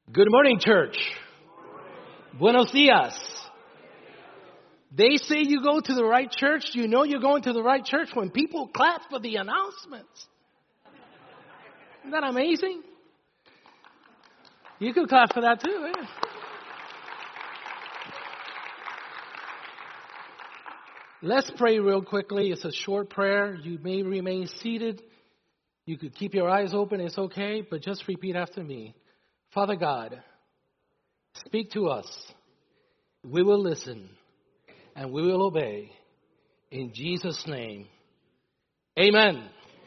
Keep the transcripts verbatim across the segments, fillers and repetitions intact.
Good morning, church. Buenos dias. They say you go to the right church. You know you're going to the right church when people clap for the announcements. Isn't that amazing? You could clap for that too. Eh? Let's pray real quickly. It's a short prayer. You may remain seated. You could keep your eyes open. It's okay. But just repeat after me. Father God, speak to us. We will listen and we will obey. In Jesus' name, amen.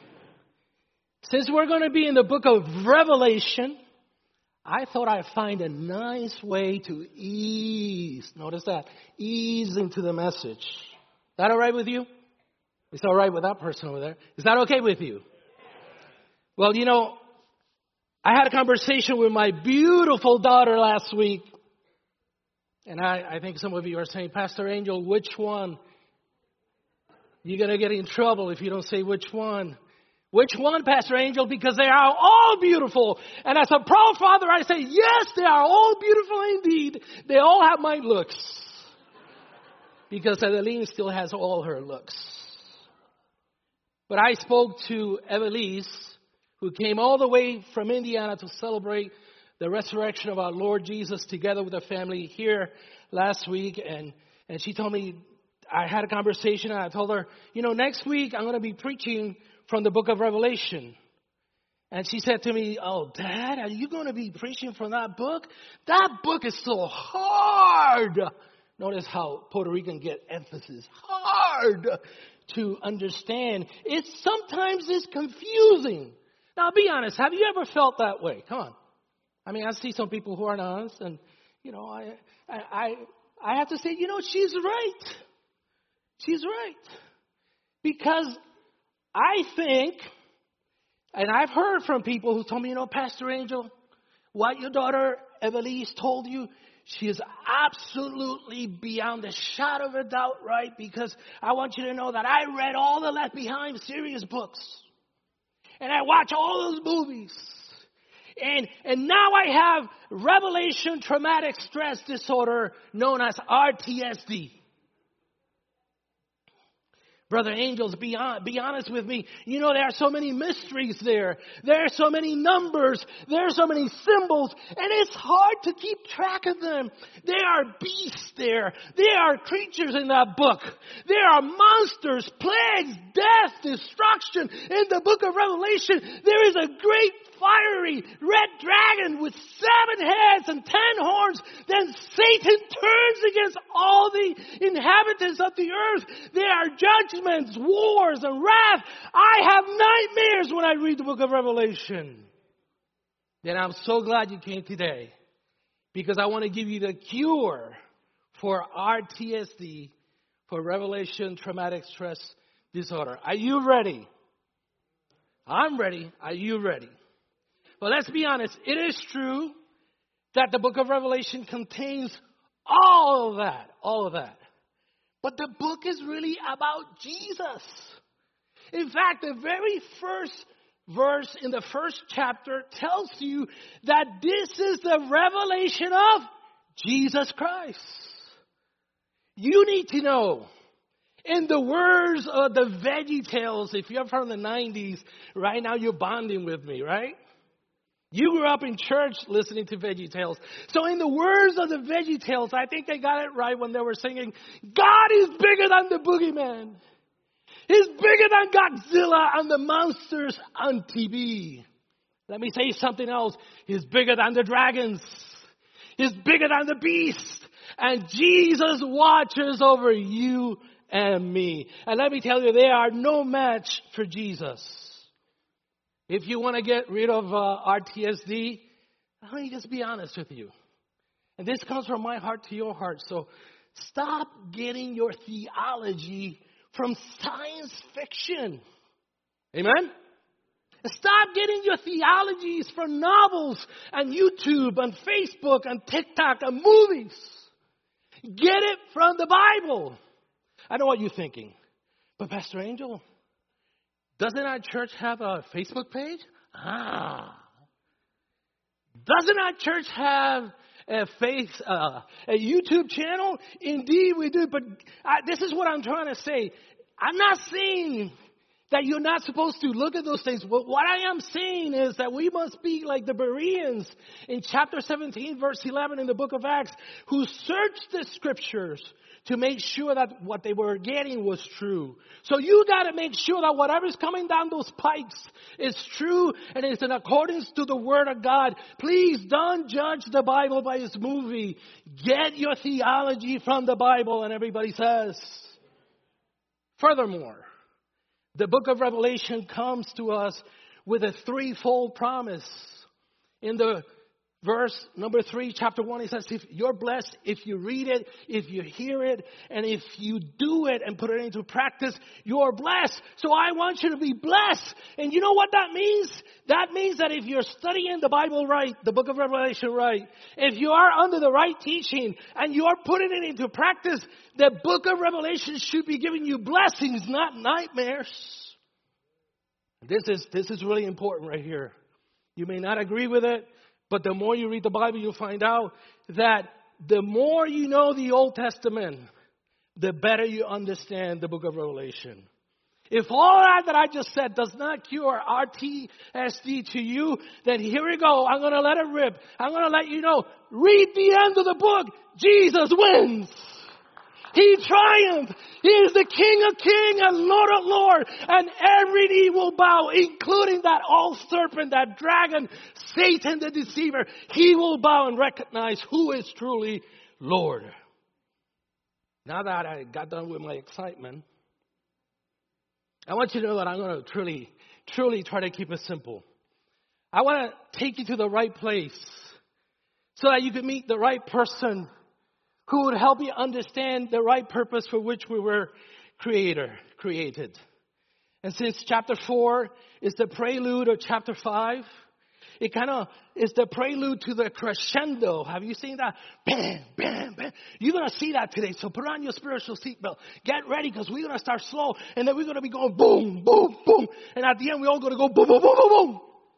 Since we're going to be in the book of Revelation, I thought I'd find a nice way to ease, notice that, ease into the message. Is that all right with you? It's all right with that person over there. Is that okay with you? Well, you know, I had a conversation with my beautiful daughter last week. And I, I think some of you are saying, Pastor Angel, which one? You're going to get in trouble if you don't say which one. Which one, Pastor Angel? Because they are all beautiful. And as a proud father, I say, yes, they are all beautiful indeed. They all have my looks. Because Eveline still has all her looks. But I spoke to Evelise, who came all the way from Indiana to celebrate the resurrection of our Lord Jesus together with the family here last week. And, and she told me, I had a conversation and I told her, you know, next week I'm going to be preaching from the book of Revelation. And she said to me, oh, Dad, are you going to be preaching from that book? That book is so hard. Notice how Puerto Rican get emphasis. Hard to understand. It sometimes is confusing. Now, be honest. Have you ever felt that way? Come on. I mean, I see some people who aren't honest, and, you know, I, I, I, I have to say, you know, she's right. She's right. Because I think, and I've heard from people who told me, you know, Pastor Angel, what your daughter Evelise told you, she is absolutely beyond a shadow of a doubt right, because I want you to know that I read all the Left Behind series books. And I watch all those movies. And and now I have Revelation Traumatic Stress Disorder known as R T S D. Brother Angels, be, on, be honest with me. You know, there are so many mysteries there. There are so many numbers. There are so many symbols. And it's hard to keep track of them. There are beasts there. There are creatures in that book. There are monsters, plagues, death, destruction. In the book of Revelation, there is a great fiery red dragon with seven heads and ten horns. Then Satan turns against all the inhabitants of the earth. There are judgments, wars, and wrath. I have nightmares when I read the book of Revelation. Then I'm so glad you came today, because I want to give you the cure for R T S D, for Revelation Traumatic Stress Disorder. Are you ready? I'm ready. Are you ready? Well, let's be honest. It is true that the book of Revelation contains all of that, all of that. But the book is really about Jesus. In fact, the very first verse in the first chapter tells you that this is the revelation of Jesus Christ. You need to know, in the words of the VeggieTales, if you're from the nineties, right now you're bonding with me, right? You grew up in church listening to VeggieTales. So in the words of the VeggieTales, I think they got it right when they were singing, God is bigger than the boogeyman. He's bigger than Godzilla and the monsters on T V. Let me say something else. He's bigger than the dragons. He's bigger than the beast. And Jesus watches over you and me. And let me tell you, there are no match for Jesus. If you want to get rid of uh, R T S D, let me just be honest with you. And this comes from my heart to your heart. So stop getting your theology from science fiction. Amen? Stop getting your theologies from novels and YouTube and Facebook and TikTok and movies. Get it from the Bible. I know what you're thinking. But Pastor Angel, doesn't our church have a Facebook page? Ah. Doesn't our church have a faith, uh, a YouTube channel? Indeed we do. But I, this is what I'm trying to say. I'm not saying that you're not supposed to look at those things. But what I am saying is that we must be like the Bereans in chapter seventeen, verse eleven in the book of Acts, who searched the scriptures to make sure that what they were getting was true. So you got to make sure that whatever's coming down those pipes is true and is in accordance to the Word of God. Please don't judge the Bible by its movie. Get your theology from the Bible, and everybody says. Furthermore, the book of Revelation comes to us with a threefold promise. In the verse number three, chapter one, it says, if you're blessed if you read it, if you hear it, and if you do it and put it into practice, you're blessed. So I want you to be blessed. And you know what that means? That means that if you're studying the Bible right, the book of Revelation right, if you are under the right teaching and you are putting it into practice, the book of Revelation should be giving you blessings, not nightmares. This is, this is really important right here. You may not agree with it, but the more you read the Bible, you'll find out that the more you know the Old Testament, the better you understand the book of Revelation. If all that that I just said does not cure R T S D to you, then here we go. I'm going to let it rip. I'm going to let you know. Read the end of the book. Jesus wins. He triumphed. He is the King of Kings and Lord of Lords. And every knee will bow, including that old serpent, that dragon, Satan the deceiver. He will bow and recognize who is truly Lord. Now that I got done with my excitement, I want you to know that I'm going to truly, truly try to keep it simple. I want to take you to the right place so that you can meet the right person who would help you understand the right purpose for which we were creator, created. And since chapter four is the prelude of chapter five, it kind of is the prelude to the crescendo. Have you seen that? Bam, bam, bam. You're going to see that today. So put on your spiritual seatbelt. Get ready because we're going to start slow. And then we're going to be going boom, boom, boom. And at the end, we're all going to go boom, boom, boom, boom, boom.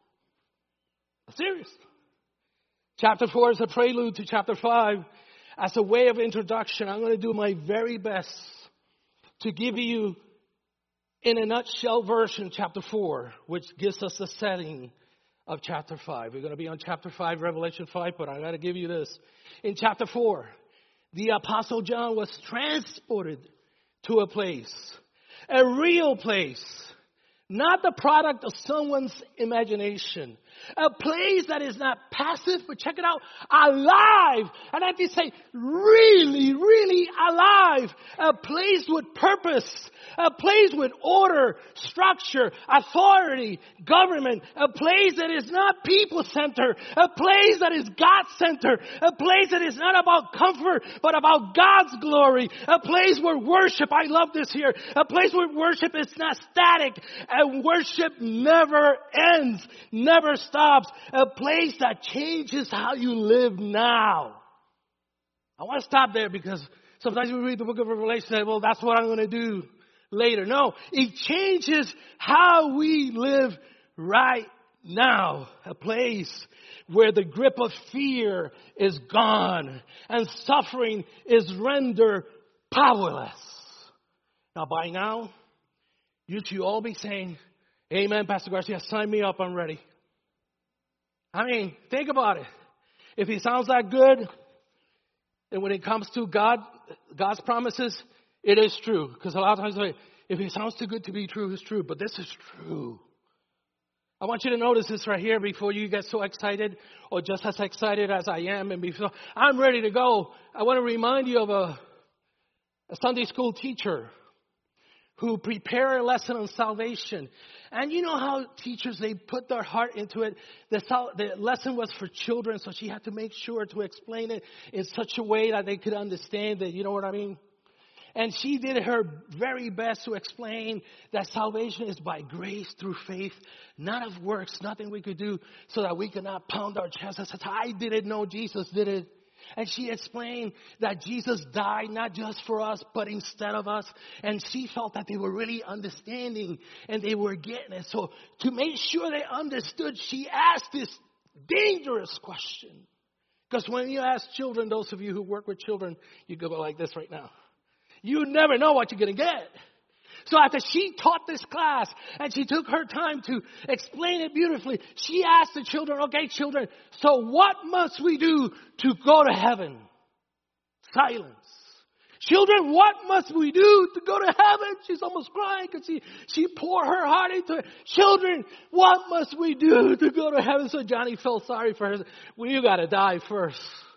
Serious. Chapter four is a prelude to chapter five. As a way of introduction, I'm going to do my very best to give you, in a nutshell version, chapter four, which gives us the setting of chapter five. We're going to be on chapter five, Revelation five, but I got to give you this. In chapter four, the Apostle John was transported to a place, a real place, not the product of someone's imagination. A place that is not passive, but check it out, alive. And I have to say, really, really alive. A place with purpose. A place with order, structure, authority, government. A place that is not people-centered. A place that is God-centered. A place that is not about comfort, but about God's glory. A place where worship, I love this here. A place where worship is not static. And worship never ends, never stops. A place that changes how you live now. I want to stop there because sometimes we read the book of Revelation and say, well, that's what I'm going to do later. No, it changes how we live right now. A place where the grip of fear is gone and suffering is rendered powerless. Now, by now, you should all be saying, amen, Pastor Garcia, sign me up, I'm ready. I mean, think about it. If he sounds that good, and when it comes to God, God's promises, it is true. Because a lot of times, if it sounds too good to be true, it's true. But this is true. I want you to notice this right here before you get so excited, or just as excited as I am. And before I'm ready to go, I want to remind you of a, a Sunday school teacher who prepared a lesson on salvation. And you know how teachers, they put their heart into it. The, sal- the lesson was for children, so she had to make sure to explain it in such a way that they could understand it. You know what I mean? And she did her very best to explain that salvation is by grace through faith, not of works, nothing we could do so that we could not pound our chests and say, I didn't know Jesus did it. And she explained that Jesus died not just for us, but instead of us. And she felt that they were really understanding and they were getting it. So to make sure they understood, she asked this dangerous question. Because when you ask children, those of you who work with children, you go like this right now. You never know what you're going to get. So after she taught this class and she took her time to explain it beautifully, she asked the children, okay, children, so what must we do to go to heaven? Silence. Children, what must we do to go to heaven? She's almost crying because she, she poured her heart into it. Children, what must we do to go to heaven? So Johnny felt sorry for her. Well, you got to die first.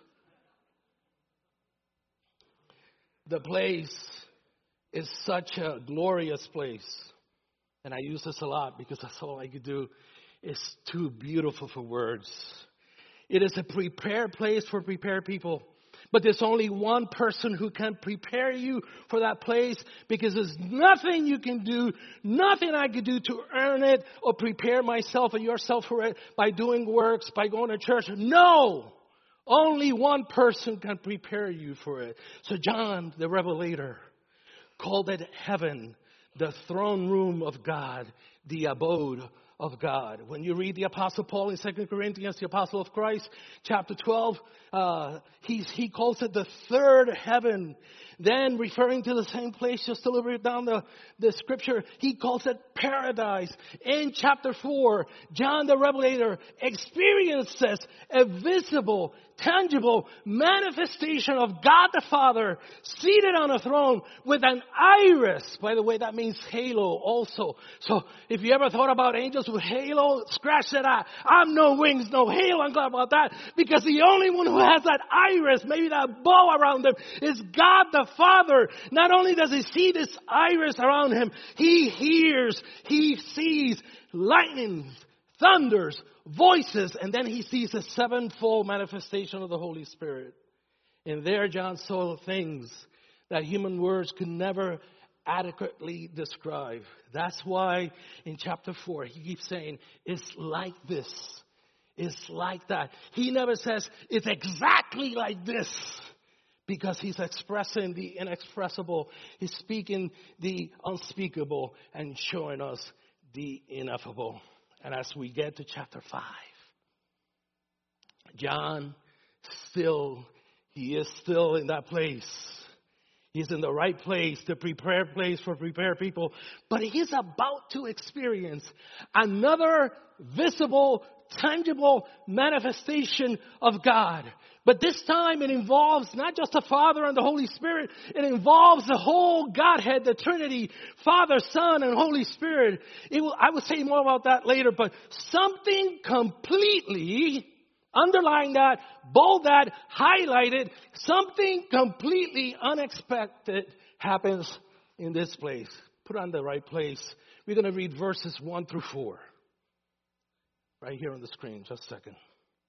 The place is such a glorious place. And I use this a lot because that's all I could do. It's too beautiful for words. It is a prepared place for prepared people. But there's only one person who can prepare you for that place, because there's nothing you can do, nothing I could do to earn it or prepare myself or yourself for it by doing works, by going to church. No! Only one person can prepare you for it. So John, the Revelator, called it heaven, the throne room of God, the abode of God. When you read the Apostle Paul in Second Corinthians, the Apostle of Christ, chapter twelve, uh, he's, he calls it the third heaven. Then, referring to the same place, just a little bit down the, the scripture, he calls it paradise. In chapter four, John the Revelator experiences a visible, tangible manifestation of God the Father seated on a throne with an iris. By the way, that means halo also. So if you ever thought about angels with halo, scratch that out. I'm no wings, no halo. I'm glad about that, because the only one who has that iris, maybe that bow around them, is God the Father. Not only does he see this iris around him, he hears, he sees lightnings, thunders, voices, and then he sees a sevenfold manifestation of the Holy Spirit. And there John saw things that human words could never adequately describe. That's why in chapter four he keeps saying, it's like this. It's like that. He never says it's exactly like this, because he's expressing the inexpressible. He's speaking the unspeakable and showing us the ineffable. And as we get to chapter five, John still, he is still in that place. He's in the right place, the prepared place for prepared people. But he's about to experience another visible, tangible manifestation of God. But this time it involves not just the Father and the Holy Spirit. It involves the whole Godhead, the Trinity, Father, Son, and Holy Spirit. It will, I will say more about that later, but something completely, underline that, bold that, highlight it, something completely unexpected happens in this place. Put on the right place. We're going to read verses one through four. Right here on the screen, just a second.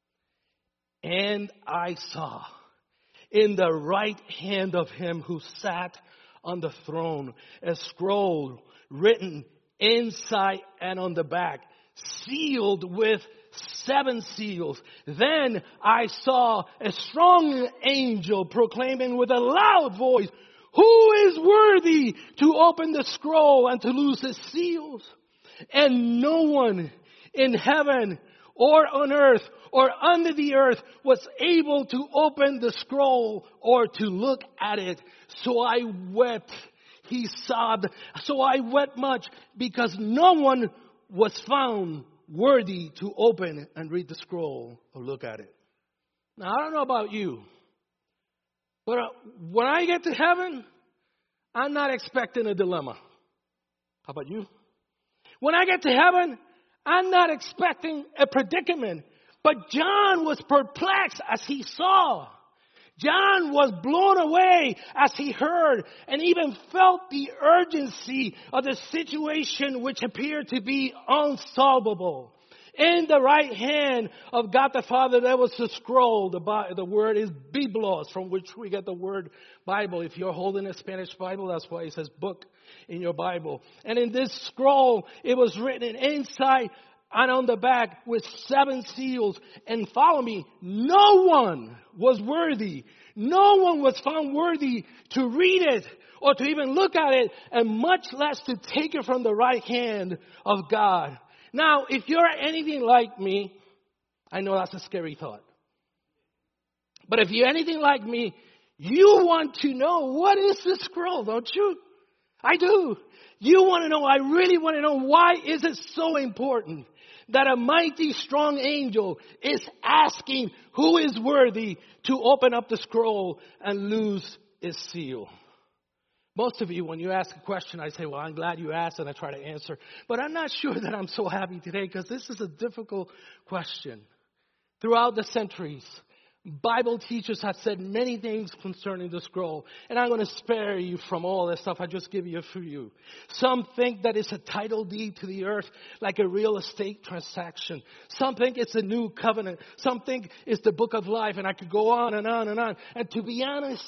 And I saw in the right hand of him who sat on the throne a scroll written inside and on the back, sealed with seven seals. Then I saw a strong angel proclaiming with a loud voice, who is worthy to open the scroll and to loose its seals? And no one in heaven or on earth or under the earth was able to open the scroll or to look at it. So I wept. He sobbed. So I wept much, because no one was found worthy to open and read the scroll or look at it. Now, I don't know about you, but uh, when I get to heaven, I'm not expecting a dilemma. How about you? When I get to heaven, I'm not expecting a predicament. But John was perplexed as he saw. John was blown away as he heard and even felt the urgency of the situation, which appeared to be unsolvable. In the right hand of God the Father, there was a scroll. The, the word is Biblos, from which we get the word Bible. If you're holding a Spanish Bible, that's why it says book in your Bible. And in this scroll, it was written inside and on the back with seven seals. And follow me, no one was worthy. No one was found worthy to read it or to even look at it, and much less to take it from the right hand of God. Now, if you're anything like me, I know that's a scary thought. But if you're anything like me, you want to know, what is this scroll, don't you? I do. You want to know, I really want to know, why is it so important that a mighty, strong angel is asking who is worthy to open up the scroll and loose its seal? Most of you, when you ask a question, I say, well, I'm glad you asked, and I try to answer. But I'm not sure that I'm so happy today, because this is a difficult question. Throughout the centuries, Bible teachers have said many things concerning the scroll, and I'm going to spare you from all this stuff. I just give you a few. Some think that it's a title deed to the earth, like a real estate transaction. Some think it's a new covenant. Some think it's the book of life, and I could go on and on and on. And to be honest,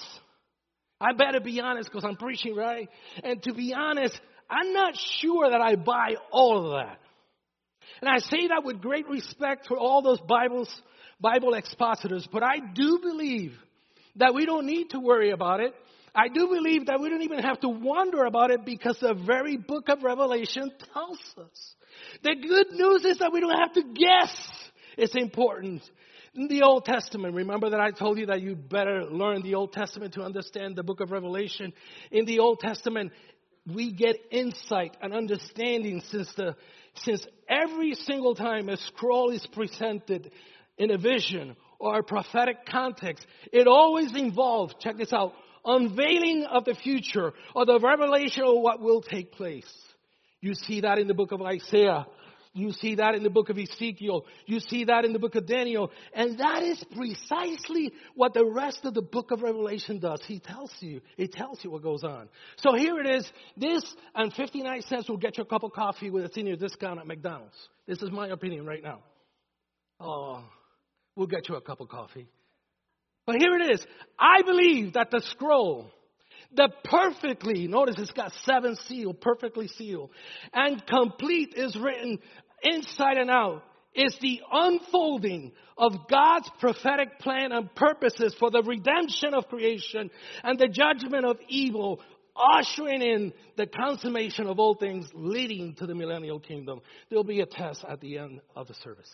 I better be honest, because I'm preaching, right? And to be honest, I'm not sure that I buy all of that. And I say that with great respect for all those Bibles, Bible expositors, but I do believe that we don't need to worry about it. I do believe that we don't even have to wonder about it, because the very book of Revelation tells us. The good news is that we don't have to guess. It's important. In the Old Testament, remember that I told you that you better learn the Old Testament to understand the book of Revelation. In the Old Testament, we get insight and understanding since the since every single time a scroll is presented in a vision or a prophetic context, it always involves, check this out, unveiling of the future or the revelation of what will take place. You see that in the book of Isaiah. You see that in the book of Ezekiel. You see that in the book of Daniel. And that is precisely what the rest of the book of Revelation does. He tells you. It tells you what goes on. So here it is. This and fifty-nine cents will get you a cup of coffee with a senior discount at McDonald's. This is my opinion right now. Oh, we'll get you a cup of coffee. But here it is. I believe that the scroll, the perfectly, notice it's got seven seals, perfectly sealed, and complete is written inside and out, is the unfolding of God's prophetic plan and purposes for the redemption of creation and the judgment of evil, ushering in the consummation of all things, leading to the millennial kingdom. There'll be a test at the end of the service.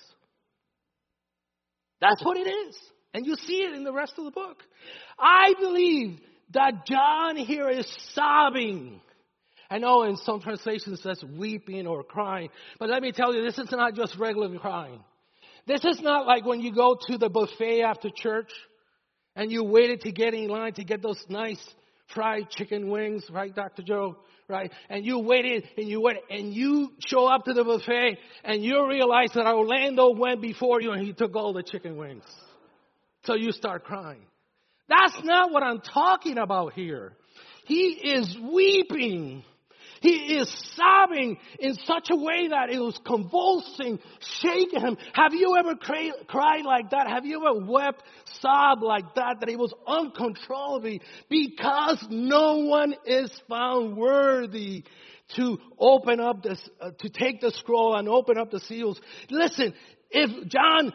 That's what it is. And you see it in the rest of the book. I believe that John here is sobbing. I know in some translations it says weeping or crying. But let me tell you, this is not just regular crying. This is not like when you go to the buffet after church and you waited to get in line to get those nice fried chicken wings, right, Doctor Joe? Right? And you waited and you waited and you show up to the buffet and you realize that Orlando went before you and he took all the chicken wings. So you start crying. That's not what I'm talking about here. He is weeping. He is sobbing in such a way that it was convulsing, shaking him. Have you ever cry, cried like that? Have you ever wept, sobbed like that, that it was uncontrollably? Because no one is found worthy to open up this, uh, to take the scroll and open up the seals. Listen, if John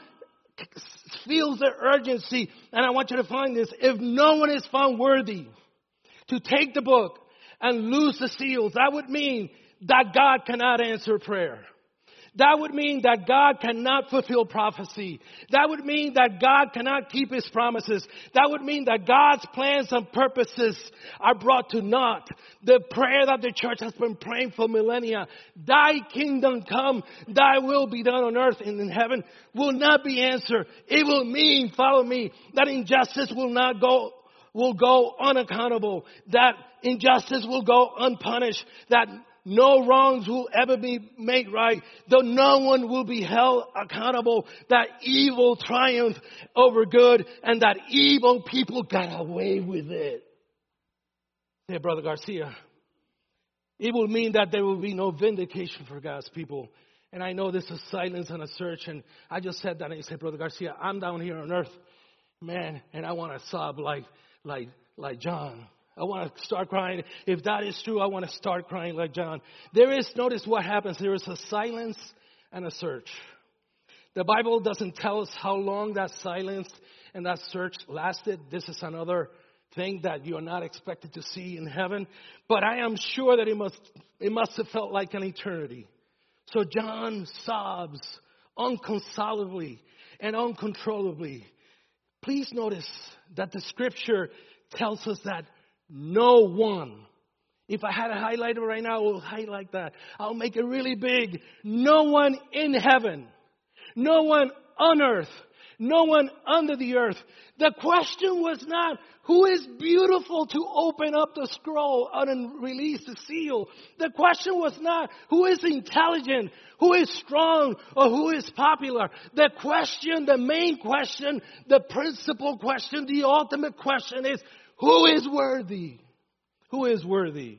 feels the urgency, and I want you to find this, if no one is found worthy to take the book and loose the seals, that would mean that God cannot answer prayer. That would mean that God cannot fulfill prophecy. That would mean that God cannot keep his promises. That would mean that God's plans and purposes are brought to naught. The prayer that the church has been praying for millennia, thy kingdom come, thy will be done on earth and in heaven, will not be answered. It will mean, follow me, that injustice will not go will go unaccountable, that injustice will go unpunished, that no wrongs will ever be made right, though no one will be held accountable, that evil triumphed over good, and that evil people got away with it. Hey, Brother Garcia, it will mean that there will be no vindication for God's people. And I know this is silence and a search, and I just said that, and he said, Brother Garcia, I'm down here on earth, man, and I want to sob like, like, like John. I want to start crying. If that is true, I want to start crying like John. There is, notice what happens. There is a silence and a search. The Bible doesn't tell us how long that silence and that search lasted. This is another thing that you are not expected to see in heaven. But I am sure that it must, it must have felt like an eternity. So John sobs unconsolably. and uncontrollably. Please notice that the scripture tells us that no one, if I had a highlighter right now, I will highlight that. I'll make it really big. No one in heaven, no one on earth, no one under the earth. The question was not who is beautiful to open up the scroll and release the seal. The question was not who is intelligent, who is strong, or who is popular. The question, the main question, the principal question, the ultimate question is who is worthy? Who is worthy?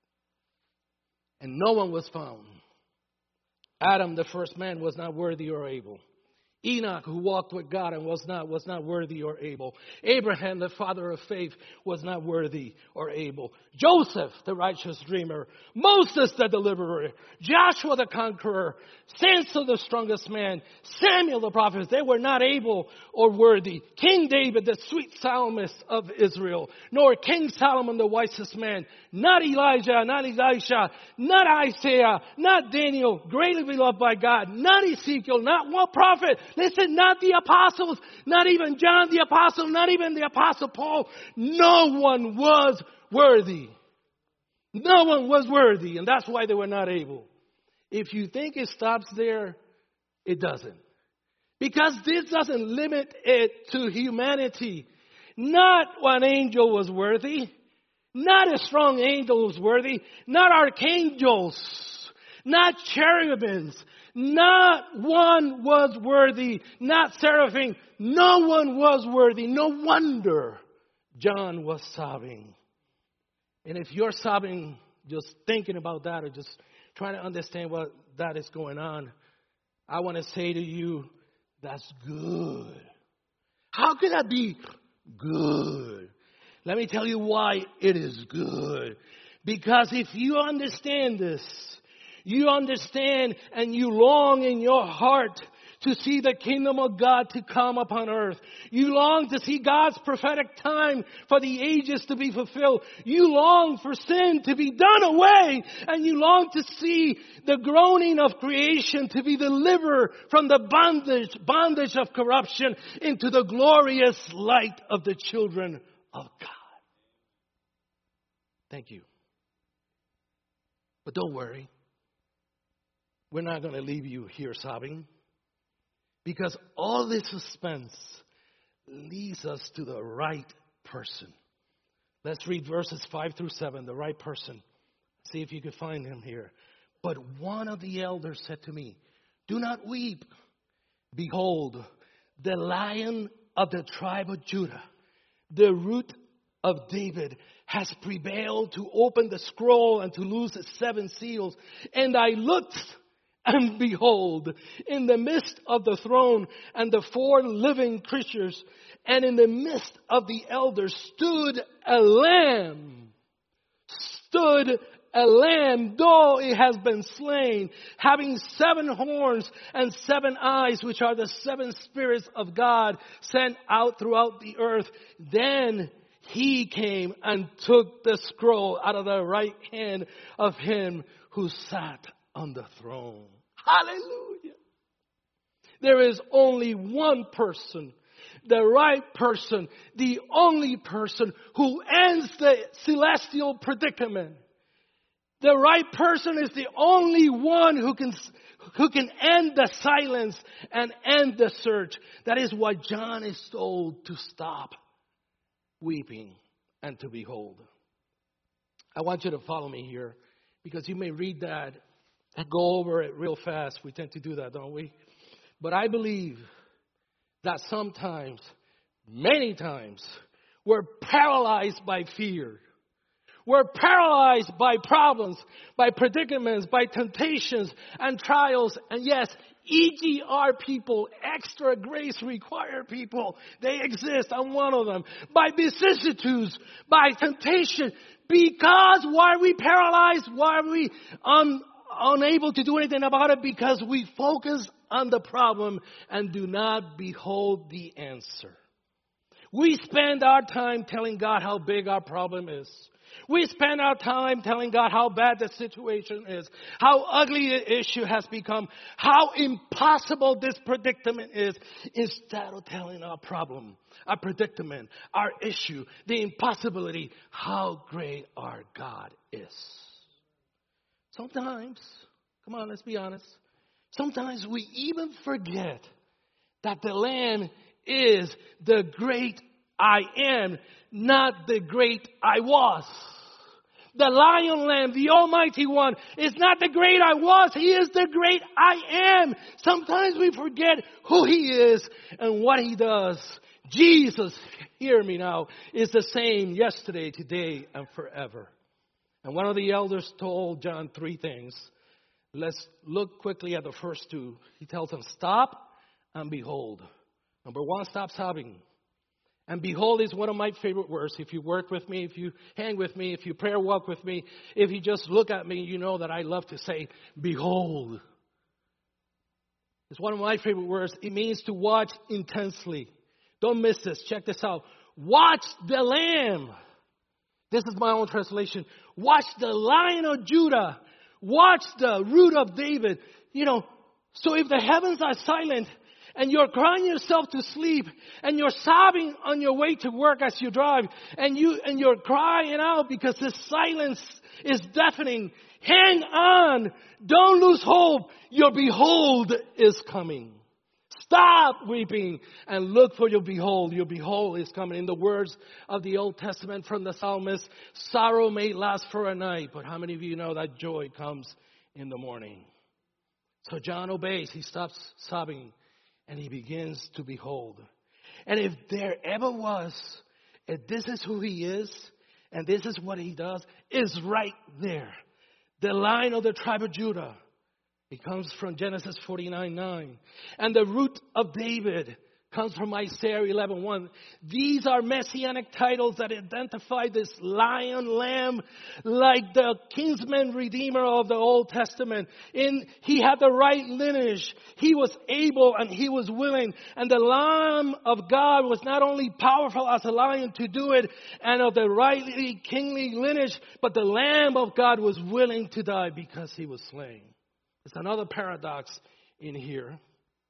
And no one was found. Adam, the first man, was not worthy or able. Enoch, who walked with God and was not, was not worthy or able. Abraham, the father of faith, was not worthy or able. Joseph, the righteous dreamer. Moses, the deliverer. Joshua, the conqueror. Samson, the strongest man. Samuel, the prophet. They were not able or worthy. King David, the sweet psalmist of Israel. Nor King Solomon, the wisest man. Not Elijah, not Elisha, not Isaiah, not Daniel, greatly beloved by God. Not Ezekiel, not one prophet. Listen, not the apostles, not even John the apostle, not even the apostle Paul. No one was worthy. No one was worthy, and that's why they were not able. If you think it stops there, it doesn't. Because this doesn't limit it to humanity. Not one angel was worthy. Not a strong angel was worthy. Not archangels. Not cherubims. Not one was worthy. Not seraphim. No one was worthy. No wonder John was sobbing. And if you're sobbing just thinking about that or just trying to understand what that is going on, I want to say to you, that's good. How can that be good? Let me tell you why it is good. Because if you understand this, you understand and you long in your heart to see the kingdom of God to come upon earth. You long to see God's prophetic time for the ages to be fulfilled. You long for sin to be done away. And you long to see the groaning of creation to be delivered from the bondage, bondage of corruption into the glorious light of the children of God. Thank you. But don't worry. We're not going to leave you here sobbing. Because all this suspense leads us to the right person. Let's read verses five through seven, the right person. See if you can find him here. But one of the elders said to me, do not weep. Behold, the Lion of the tribe of Judah, the Root of David, has prevailed to open the scroll and to loose its seven seals. And I looked, and behold, in the midst of the throne and the four living creatures, and in the midst of the elders stood a lamb. Stood a lamb, though it has been slain, having seven horns and seven eyes, which are the seven spirits of God sent out throughout the earth. Then he came and took the scroll out of the right hand of him who sat on the throne. Hallelujah. There is only one person, the right person, the only person who ends the celestial predicament. The right person is the only one who can, who can end the silence and end the search. That is why John is told to stop weeping and to behold. I want you to follow me here because you may read that and go over it real fast. We tend to do that, don't we? But I believe that sometimes, many times, we're paralyzed by fear. We're paralyzed by problems, by predicaments, by temptations and trials. And yes, E G R people, extra grace required people, they exist. I'm one of them. By vicissitudes, by temptation. Because why are we paralyzed? Why are we un, unable to do anything about it? Because we focus on the problem and do not behold the answer. We spend our time telling God how big our problem is. We spend our time telling God how bad the situation is, how ugly the issue has become, how impossible this predicament is, instead of telling our problem, our predicament, our issue, the impossibility, how great our God is. Sometimes, come on, let's be honest, sometimes we even forget that the Lamb is the great I am, not the great I was. The Lion Lamb, the Almighty One, is not the great I was. He is the great I am. Sometimes we forget who He is and what He does. Jesus, hear me now, is the same yesterday, today, and forever. And one of the elders told John three things. Let's look quickly at the first two. He tells them, stop and behold. Number one, stop sobbing. And behold is one of my favorite words. If you work with me, if you hang with me, if you prayer walk with me, if you just look at me, you know that I love to say, behold. It's one of my favorite words. It means to watch intensely. Don't miss this. Check this out. Watch the Lamb. This is my own translation. Watch the Lion of Judah. Watch the Root of David. You know, so if the heavens are silent, and you're crying yourself to sleep, and you're sobbing on your way to work as you drive, and you and you're crying out because the silence is deafening. Hang on. Don't lose hope. Your behold is coming. Stop weeping and look for your behold. Your behold is coming. In the words of the Old Testament from the psalmist, sorrow may last for a night, but how many of you know that joy comes in the morning? So John obeys. He stops sobbing. And he begins to behold. And if there ever was, if this is who He is, and this is what He does, is right there. The Lion of the tribe of Judah. It comes from Genesis forty-nine nine. And the Root of David comes from Isaiah eleven one. These are messianic titles that identify this Lion Lamb like the kinsman redeemer of the Old Testament. In he had the right lineage. He was able and he was willing. And the Lamb of God was not only powerful as a lion to do it and of the rightly kingly lineage, but the Lamb of God was willing to die because He was slain. It's another paradox in here.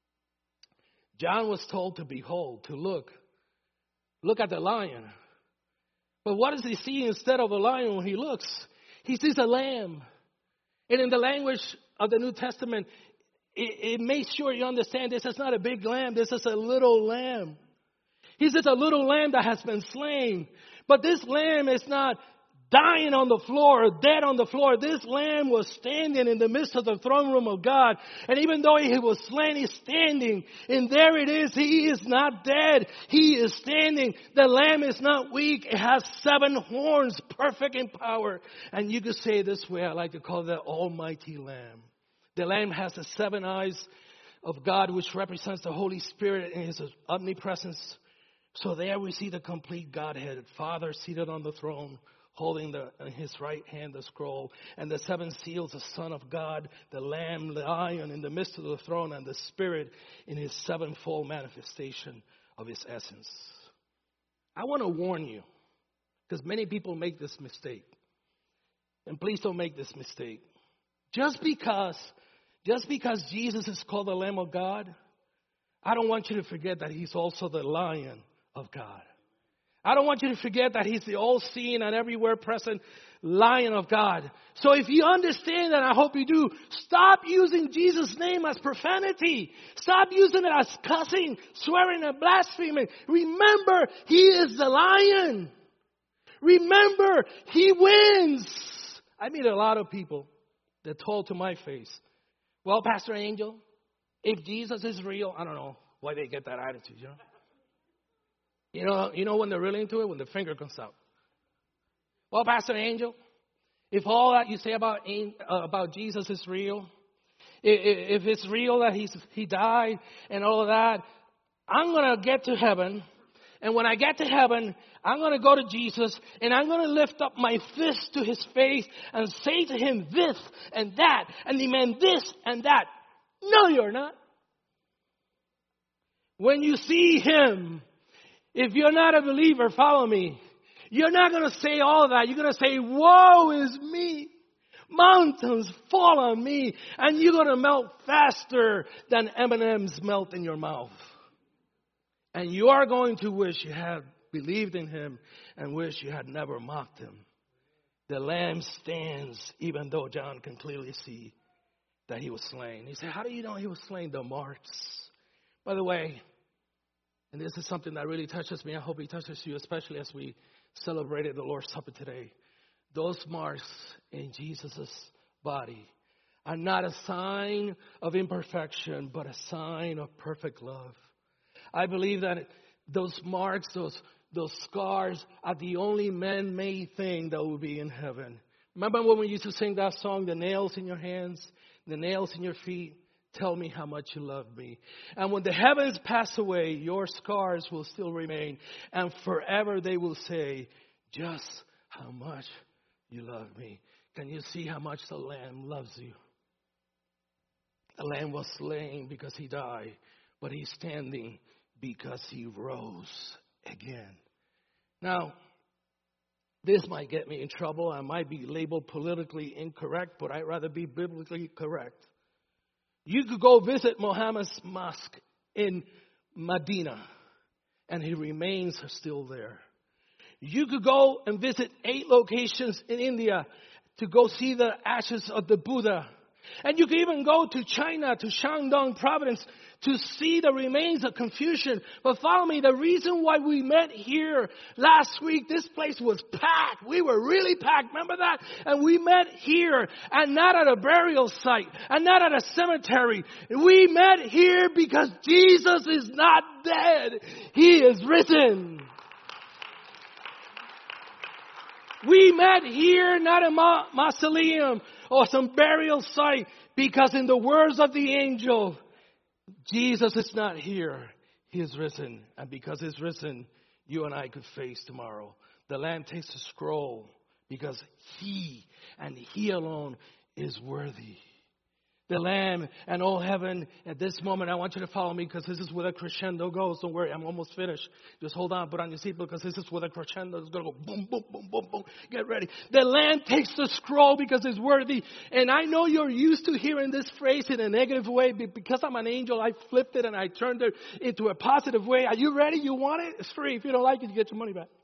John was told to behold, to look. Look at the lion. But what does he see instead of a lion when he looks? He sees a lamb. And in the language of the New Testament, it, it makes sure you understand this is not a big lamb. This is a little lamb. He says a little lamb that has been slain. But this lamb is not dying on the floor, or dead on the floor. This lamb was standing in the midst of the throne room of God. And even though He was slain, He's standing. And there it is. He is not dead. He is standing. The lamb is not weak. It has seven horns, perfect in power. And you could say it this way. I like to call it the Almighty Lamb. The lamb has the seven eyes of God, which represents the Holy Spirit in His omnipresence. So there we see the complete Godhead. Father seated on the throne, holding the, in His right hand the scroll, and the seven seals, the Son of God, the Lamb, the Lion in the midst of the throne, and the Spirit in His sevenfold manifestation of His essence. I want to warn you, because many people make this mistake. And please don't make this mistake. Just because, just because Jesus is called the Lamb of God, I don't want you to forget that He's also the Lion of God. I don't want you to forget that He's the all-seeing and everywhere present Lion of God. So if you understand that, I hope you do, stop using Jesus' name as profanity. Stop using it as cussing, swearing, and blaspheming. Remember, He is the Lion. Remember, He wins. I meet a lot of people that told to my face, well, Pastor Angel, if Jesus is real, I don't know why they get that attitude, you know. You know, you know when they're really into it? When the finger comes out. Well, Pastor Angel, if all that you say about uh, about Jesus is real, if, if it's real that he's, he died and all of that, I'm going to get to heaven. And when I get to heaven, I'm going to go to Jesus and I'm going to lift up my fist to His face and say to Him this and that and demand this and that. No, you're not. When you see Him, if you're not a believer, follow me. You're not going to say all of that. You're going to say, woe is me. Mountains fall on me. And you're going to melt faster than M and M's melt in your mouth. And you are going to wish you had believed in him and wish you had never mocked him. The Lamb stands even though John can clearly see that he was slain. He said, how do you know he was slain? The marks. By the way, and this is something that really touches me. I hope it touches you, especially as we celebrated the Lord's Supper today. Those marks in Jesus' body are not a sign of imperfection, but a sign of perfect love. I believe that those marks, those, those scars are the only man-made thing that will be in heaven. Remember when we used to sing that song, the nails in your hands, the nails in your feet? Tell me how much you love me. And when the heavens pass away, your scars will still remain. And forever they will say, just how much you love me. Can you see how much the Lamb loves you? The Lamb was slain because he died, but he's standing because he rose again. Now, this might get me in trouble. I might be labeled politically incorrect, but I'd rather be biblically correct. You could go visit Muhammad's mosque in Medina, and his remains are still there. You could go and visit eight locations in India to go see the ashes of the Buddha. And you can even go to China, to Shandong province, to see the remains of Confucius. But follow me, the reason why we met here last week, this place was packed. We were really packed. Remember that? And we met here and not at a burial site and not at a cemetery. We met here because Jesus is not dead. He is risen. We met here not a ma- mausoleum or some burial site, because in the words of the angel, Jesus is not here. He is risen. And because he's risen, you and I could face tomorrow. The Lamb takes the scroll because he and he alone is worthy. The Lamb and all heaven at this moment. I want you to follow me because this is where the crescendo goes. Don't worry, I'm almost finished. Just hold on, put on your seatbelt because this is where the crescendo is going to go. Boom, boom, boom, boom, boom. Get ready. The Lamb takes the scroll because it's worthy. And I know you're used to hearing this phrase in a negative way. Because I'm an angel, I flipped it and I turned it into a positive way. Are you ready? You want it? It's free. If you don't like it, you get your money back.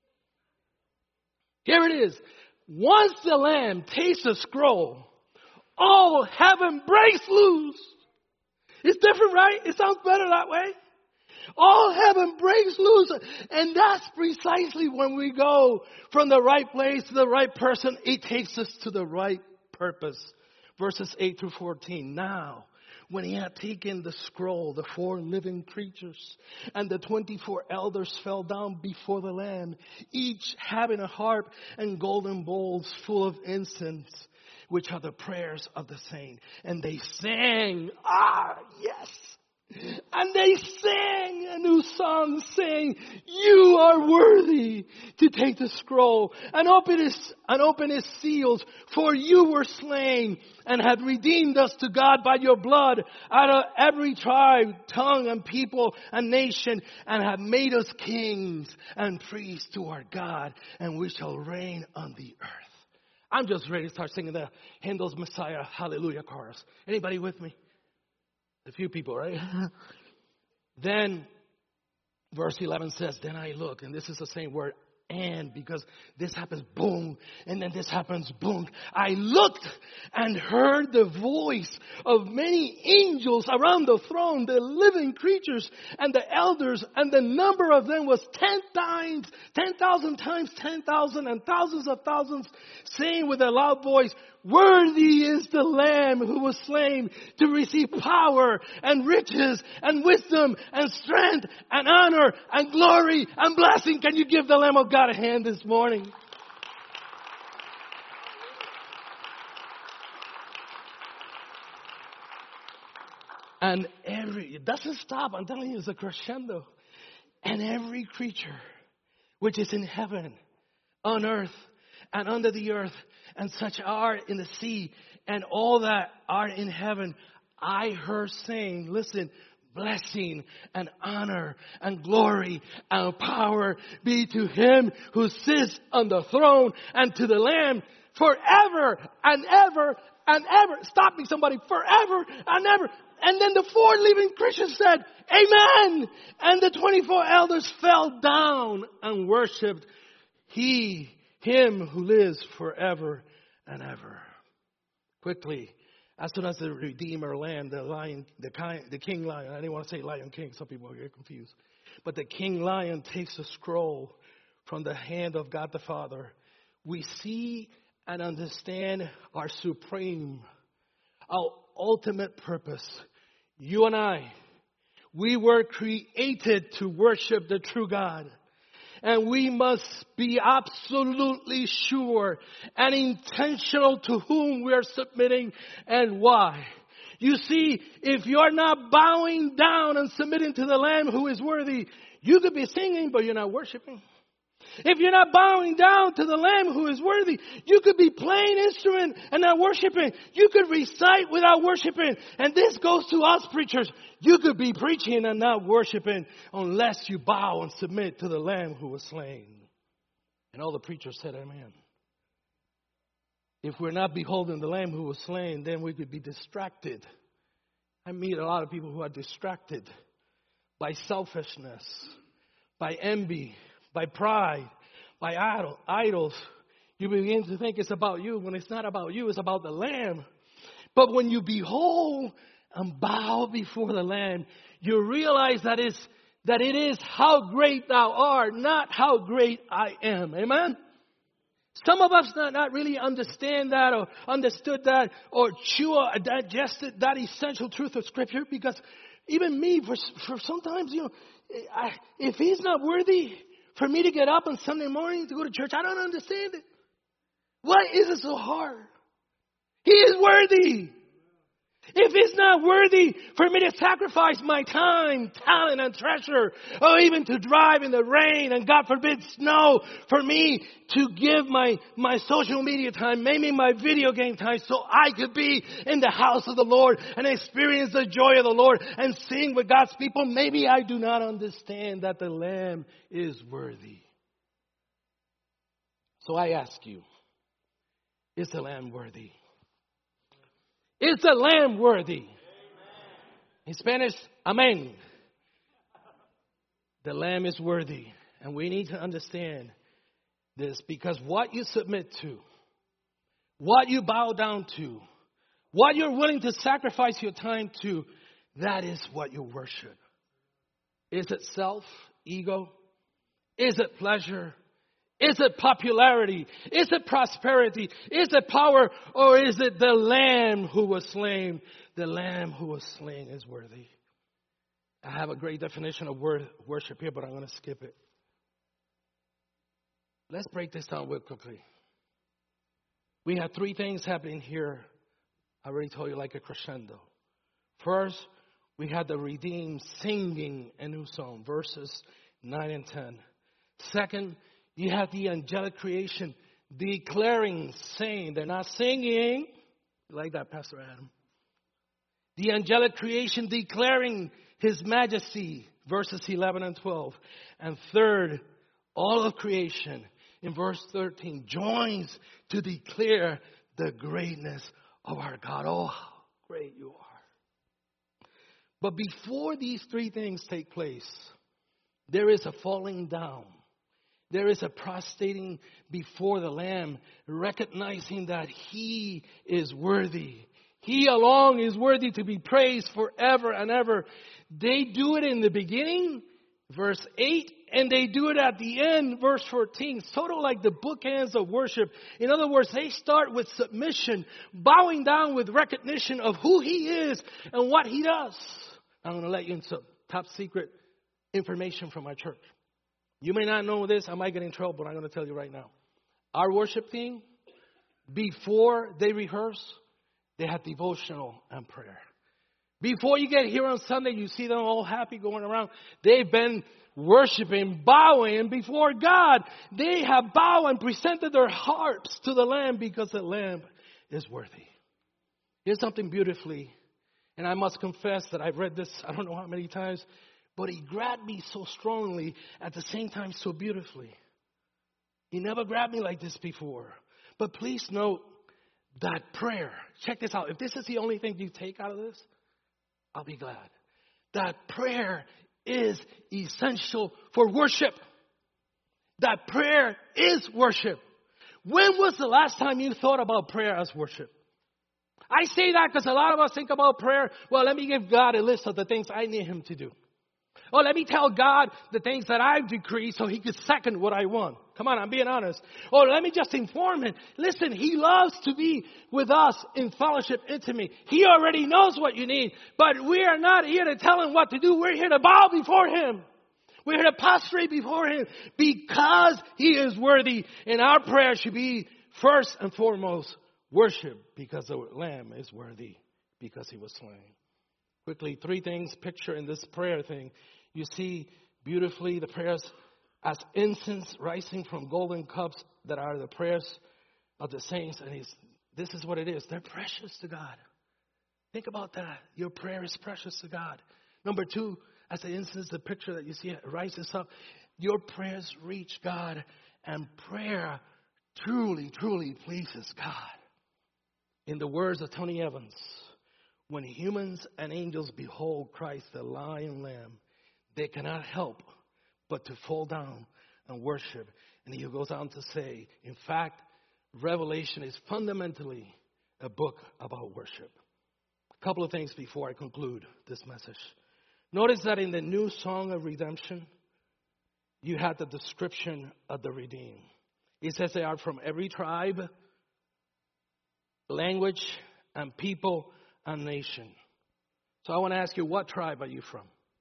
Here it is. Once the Lamb takes the scroll, all heaven breaks loose. It's different, right? It sounds better that way. All heaven breaks loose. And that's precisely when we go from the right place to the right person. It takes us to the right purpose. Verses eight through fourteen. Now, when he had taken the scroll, the four living creatures and the twenty-four elders fell down before the Lamb, each having a harp and golden bowls full of incense, which are the prayers of the saint. And they sang, ah, yes. And they sang a new song saying, you are worthy to take the scroll and open its, and open its seals, for you were slain and have redeemed us to God by your blood out of every tribe, tongue, and people and nation, and have made us kings and priests to our God, and we shall reign on the earth. I'm just ready to start singing the Handel's Messiah Hallelujah chorus. Anybody with me? A few people, right? Then, verse eleven says, then I look, and this is the same word, and, because this happens, boom, and then this happens, boom. I looked and heard the voice of many angels around the throne, the living creatures and the elders, and the number of them was ten times, ten thousand times ten thousand and thousands of thousands, saying with a loud voice, worthy is the Lamb who was slain to receive power and riches and wisdom and strength and honor and glory and blessing. Can you give the Lamb of God a hand this morning? And every, it doesn't stop. I'm telling you, it's a crescendo. And every creature which is in heaven, on earth, and under the earth, and such are in the sea, and all that are in heaven, I heard saying, listen, blessing and honor and glory and power be to him who sits on the throne and to the Lamb forever and ever and ever. Stop me, somebody. Forever and ever. And then the four living creatures said, Amen. And the twenty-four elders fell down and worshipped he, him who lives forever and ever. Quickly, as soon as the Redeemer Lamb, the lion, the, kind, the King Lion, I didn't want to say Lion King, some people get confused. But the King Lion takes a scroll from the hand of God the Father. We see and understand our supreme, our ultimate purpose. You and I, we were created to worship the true God. And we must be absolutely sure and intentional to whom we are submitting and why. You see, if you're not bowing down and submitting to the Lamb who is worthy, you could be singing, but you're not worshiping. If you're not bowing down to the Lamb who is worthy, you could be playing instrument and not worshiping. You could recite without worshiping. And this goes to us preachers. You could be preaching and not worshiping unless you bow and submit to the Lamb who was slain. And all the preachers said amen. If we're not beholding the Lamb who was slain, then we could be distracted. I meet a lot of people who are distracted by selfishness, by envy, by pride, by idol, idols. You begin to think it's about you when it's not about you, it's about the Lamb. But when you behold and bow before the Lamb, you realize that, it's, that it is how great thou art, not how great I am. Amen? Some of us not, not really understand that or understood that or chew or digested that essential truth of Scripture, because even me, for, for sometimes, you know, I, if he's not worthy for me to get up on Sunday morning to go to church, I don't understand it. Why is it so hard? He is worthy. If it's not worthy for me to sacrifice my time, talent, and treasure, or even to drive in the rain and, God forbid, snow, for me to give my, my social media time, maybe my video game time, so I could be in the house of the Lord and experience the joy of the Lord and sing with God's people, maybe I do not understand that the Lamb is worthy. So I ask you, is the Lamb worthy? Is the Lamb worthy? Amen. In Spanish, amen. The Lamb is worthy. And we need to understand this, because what you submit to, what you bow down to, what you're willing to sacrifice your time to, that is what you worship. Is it self, ego? Is it pleasure? Is it popularity? Is it prosperity? Is it power? Or is it the Lamb who was slain? The Lamb who was slain is worthy. I have a great definition of word, worship here, but I'm going to skip it. Let's break this down real quickly. We have three things happening here. I already told you, like a crescendo. First, we had the redeemed singing a new song, verses nine and ten. Second, you have the angelic creation declaring, saying, they're not singing. You like that, Pastor Adam? The angelic creation declaring his majesty, verses eleven and twelve. And third, all of creation, in verse thirteen, joins to declare the greatness of our God. Oh, how great you are. But before these three things take place, there is a falling down. There is a prostrating before the Lamb, recognizing that he is worthy. He alone is worthy to be praised forever and ever. They do it in the beginning, verse eight, and they do it at the end, verse fourteen. Sort of like the bookends of worship. In other words, they start with submission, bowing down with recognition of who he is and what he does. I'm going to let you in some top secret information from my church. You may not know this. I might get in trouble, but I'm going to tell you right now. Our worship team, before they rehearse, they have devotional and prayer. Before you get here on Sunday, you see them all happy going around. They've been worshiping, bowing before God. They have bowed and presented their harps to the Lamb because the Lamb is worthy. Here's something beautifully And I must confess that I've read this I don't know how many times, but he grabbed me so strongly, at the same time so beautifully. He never grabbed me like this before. But please note that prayer, check this out. If this is the only thing you take out of this, I'll be glad. That prayer is essential for worship. That prayer is worship. When was the last time you thought about prayer as worship? I say that because a lot of us think about prayer. Well, let me give God a list of the things I need him to do. Or let me tell God the things that I've decreed so he could second what I want. Come on, I'm being honest. Or let me just inform him. Listen, he loves to be with us in fellowship intimately. He already knows what you need. But we are not here to tell him what to do. We're here to bow before him. We're here to prostrate before him because he is worthy. And our prayer should be first and foremost worship, because the Lamb is worthy, because he was slain. Quickly, three things picture in this prayer thing. You see beautifully the prayers as incense rising from golden cups that are the prayers of the saints. And he's, this is what it is. They're precious to God. Think about that. Your prayer is precious to God. Number two, as the incense, the picture that you see it rises up, your prayers reach God, and prayer truly, truly pleases God. In the words of Tony Evans, when humans and angels behold Christ, the lion lamb, they cannot help but to fall down and worship. And he goes on to say, in fact, Revelation is fundamentally a book about worship. A couple of things before I conclude this message. Notice that in the new song of redemption, you had the description of the redeemed. It says they are from every tribe, language, and people and nation. So I want to ask you, what tribe are you from?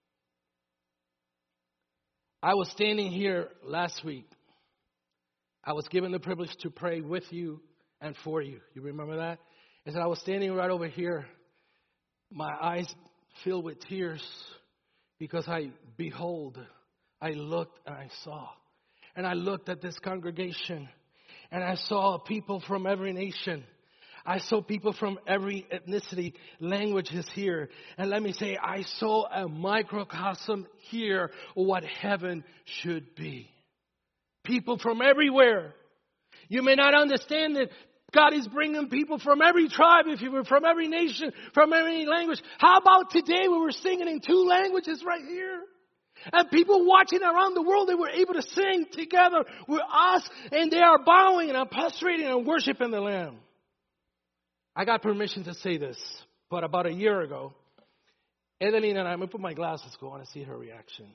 I was standing here last week. I was given the privilege to pray with you and for you. You remember that? And I was standing right over here, my eyes filled with tears, because I behold, I looked and I saw. And I looked at this congregation, and I saw people from every nation. I saw people from every ethnicity, languages here. And let me say, I saw a microcosm here of what heaven should be. People from everywhere. You may not understand it. God is bringing people from every tribe, if you were from every nation, from every language. How about today we were singing in two languages right here? And people watching around the world, they were able to sing together with us, and they are bowing and prostrating and worshiping the Lamb. I got permission to say this, but about a year ago, Edeline and I, I'm going to put my glasses on, I want to see her reaction.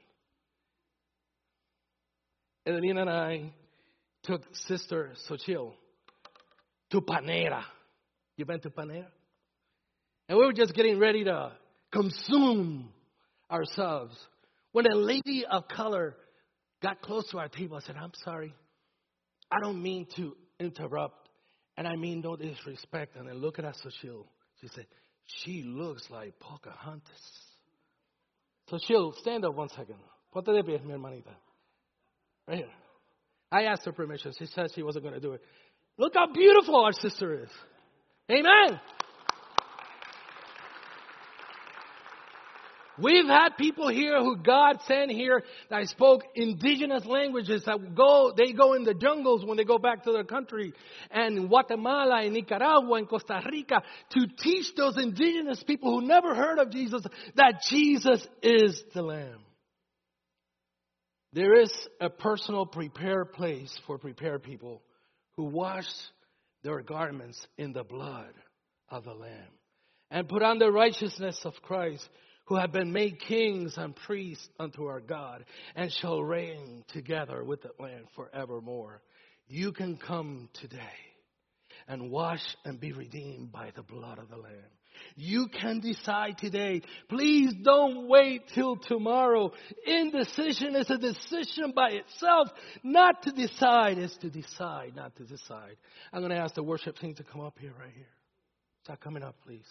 Edeline and I took Sister Xochitl to Panera. You been to Panera? And we were just getting ready to consume ourselves when a lady of color got close to our table. I said, I'm sorry. I don't mean to interrupt. And I mean no disrespect. And then look at us, Xochitl. She said, she looks like Pocahontas. Xochitl, stand up one second. Ponte de pie, mi hermanita. Right here. I asked her permission. She said she wasn't going to do it. Look how beautiful our sister is. Amen. We've had people here who God sent here that spoke indigenous languages that go, they go in the jungles when they go back to their country. And in Guatemala, in Nicaragua, in Costa Rica, to teach those indigenous people who never heard of Jesus that Jesus is the Lamb. There is a personal prepared place for prepared people who wash their garments in the blood of the Lamb and put on the righteousness of Christ, who have been made kings and priests unto our God, and shall reign together with the Lamb forevermore. You can come today and wash and be redeemed by the blood of the Lamb. You can decide today. Please don't wait till tomorrow. Indecision is a decision by itself. Not to decide is to decide, not to decide. I'm going to ask the worship team to come up here, right here. Start coming up, please.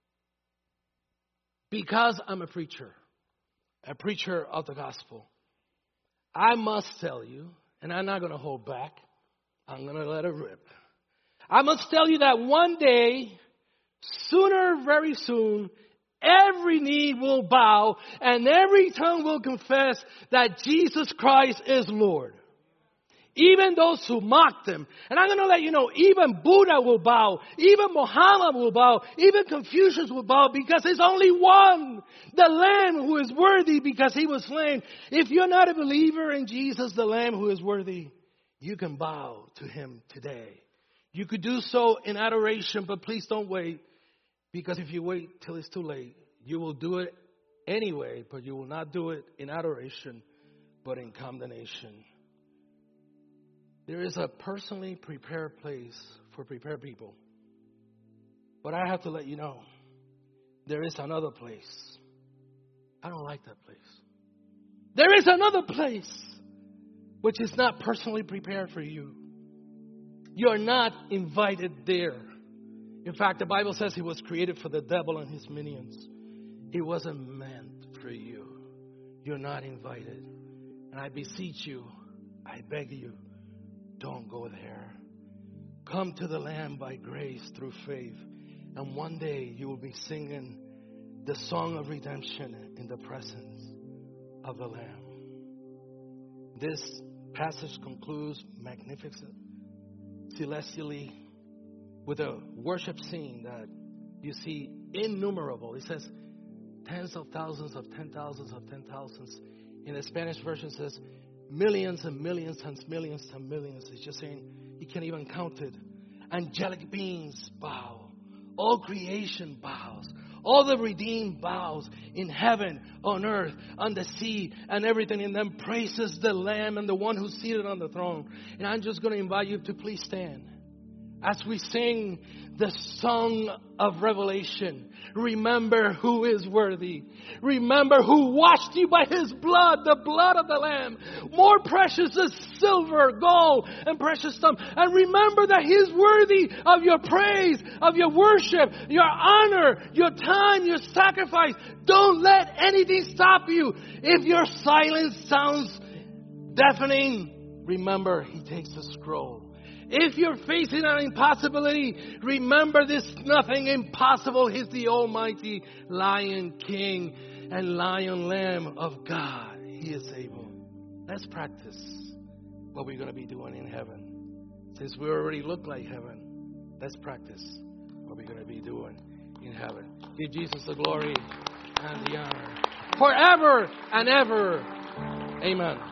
Because I'm a preacher, a preacher of the gospel, I must tell you, and I'm not going to hold back. I'm going to let it rip. I must tell you that one day, sooner, very soon, every knee will bow and every tongue will confess that Jesus Christ is Lord. Even those who mocked him. And I'm going to let you know, even Buddha will bow. Even Muhammad will bow. Even Confucius will bow because there's only one. The Lamb who is worthy because he was slain. If you're not a believer in Jesus, the Lamb who is worthy, you can bow to him today. You could do so in adoration, but please don't wait. Because if you wait till it's too late, you will do it anyway, but you will not do it in adoration, but in condemnation. There is a personally prepared place for prepared people. But I have to let you know, there is another place. I don't like that place. There is another place which is not personally prepared for you. You're not invited there. In fact, the Bible says he was created for the devil and his minions. It wasn't meant for you. You're not invited. And I beseech you, I beg you, don't go there. Come to the Lamb by grace through faith. And one day you will be singing the song of redemption in the presence of the Lamb. This passage concludes magnificent, celestially, with a worship scene that you see innumerable. It says tens of thousands of ten thousands of ten thousands. In the Spanish version it says millions and millions times millions times millions. It's just saying you can't even count it. Angelic beings bow. All creation bows. All the redeemed bows in heaven, on earth, on the sea, and everything in them praises the Lamb and the one who's seated on the throne. And I'm just going to invite you to please stand as we sing the song of Revelation. Remember who is worthy. Remember who washed you by his blood, the blood of the Lamb, more precious than silver, gold, and precious stone. And remember that he is worthy of your praise, of your worship, your honor, your time, your sacrifice. Don't let anything stop you. If your silence sounds deafening, remember he takes the scroll. If you're facing an impossibility, remember this nothing impossible. He's the almighty Lion King and Lion Lamb of God. He is able. Let's practice what we're going to be doing in heaven. Since we already look like heaven, let's practice what we're going to be doing in heaven. Give Jesus the glory and the honor forever and ever. Amen.